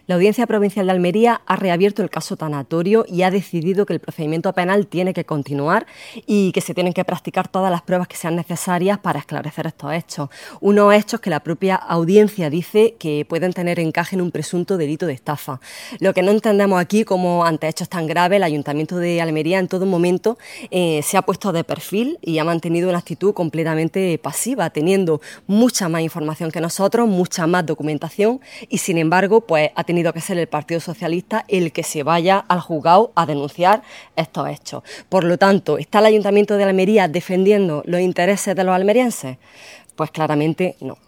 La Audiencia Provincial de Almería ha reabierto el caso tanatorio y ha decidido que el procedimiento penal tiene que continuar y que se tienen que practicar todas las pruebas que sean necesarias para esclarecer estos hechos. Unos hechos que la propia audiencia dice que pueden tener encaje en un presunto delito de estafa. Lo que no entendemos aquí, como ante hechos tan graves, el Ayuntamiento de Almería en todo momento se ha puesto de perfil y ha mantenido una actitud completamente pasiva, teniendo mucha más información que nosotros, mucha más documentación y, sin embargo, pues ha tenido que ser el Partido Socialista el que se vaya al juzgado a denunciar estos hechos. Por lo tanto, ¿está el Ayuntamiento de Almería defendiendo los intereses de los almerienses? Pues claramente no.